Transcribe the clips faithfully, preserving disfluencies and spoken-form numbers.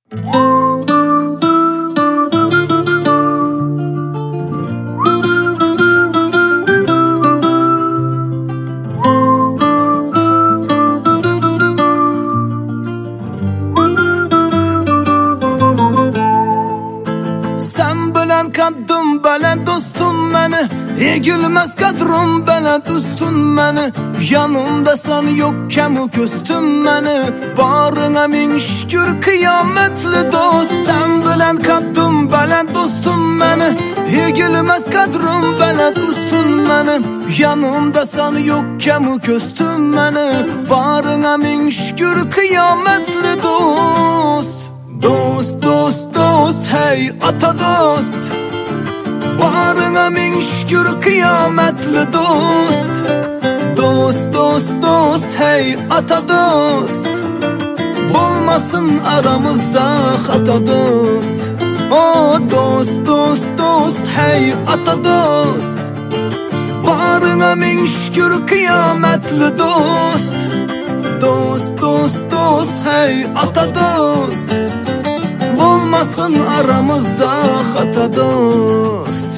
Kaddım belen dostum beni, egilmez kadrum belen dostum beni. Yanımdasan yokken o köstüm beni. Barına min şükür kıyametli dost. Sen bilen kaddım belen dostum beni, egilmez kadrum belen dostum beni. Yanımdasan yokken o köstüm beni. Barına min şükür kıyametli dost. Dost dost dost hey ata dost. Barına min şükür kıyametli dost. Dost dost dost hey ata dost. Olmasın aramızda hata dost. Oh dost dost dost hey ata dost. Barına min şükür kıyametli dost. Dost dost dost hey ata dost. Olmasın aramızda hata dost.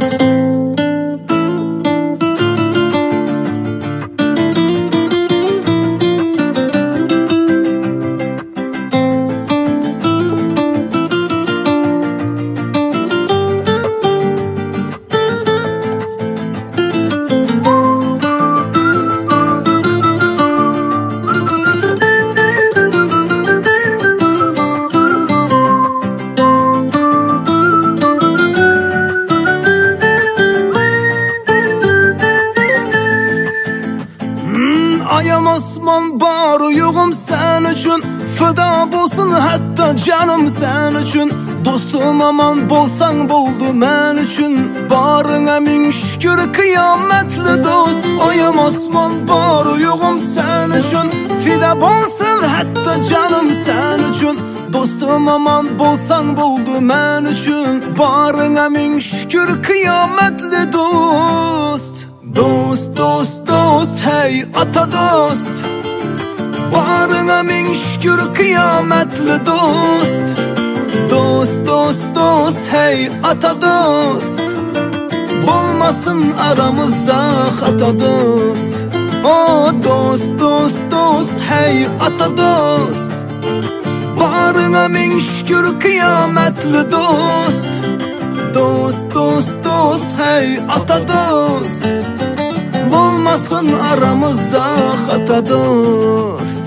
Ayam osman bar yoğum sen üçün. Fıda bolsun hatta canım sen üçün. Dostum aman bolsan boldu men üçün. Barına min şükür kıyametli dost. Ayam osman bar yoğum sen üçün. Fida bolsun hatta canım sen üçün. Dostum aman bolsan boldu men üçün. Barına min şükür kıyametli dost. Dost dost dost hey ata dost. Barına min şükür kıyametli dost. Dost dost dost hey ata dost. Olmasın aramızda hata dost. Oh dost dost dost hey ata dost. Barına min şükür kıyametli dost. Dost dost dost hey ata dost. Olmasın aramızda hata dost.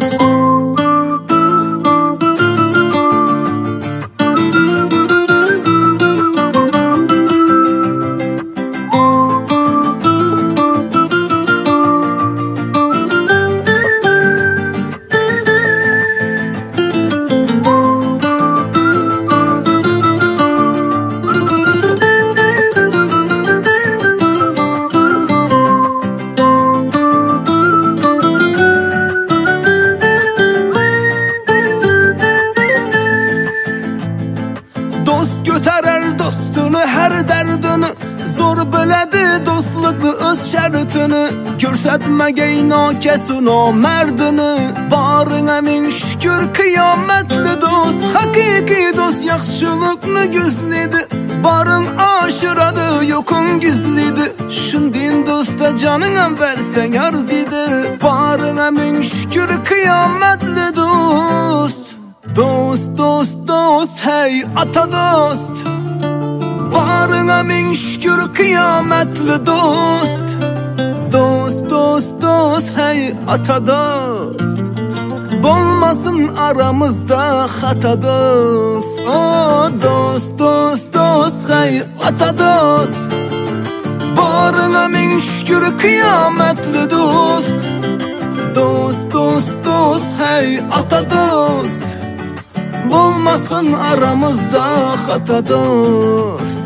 Dostunu her derdini zor biledi dostluklu öz şertini. Görsetmegeyn o kesin o merdini. Barına min şükür kıyametli dost. Hakiki dost yaxşılıkını gözledi. Barın aşıradı yokun gizlidi. Şundin dosta canına versen arzidi. Barına min şükür kıyametli dost. Dost dost dost hey ata dost. Barına min şükür kıyametli dost. Dost dost dost hey ata dost. Olmasın aramızda hata dost. Oh dost dost dost hey ata dost. Barına min şükür kıyametli dost. Dost dost dost hey ata dost. Olmasın aramızda hata dost.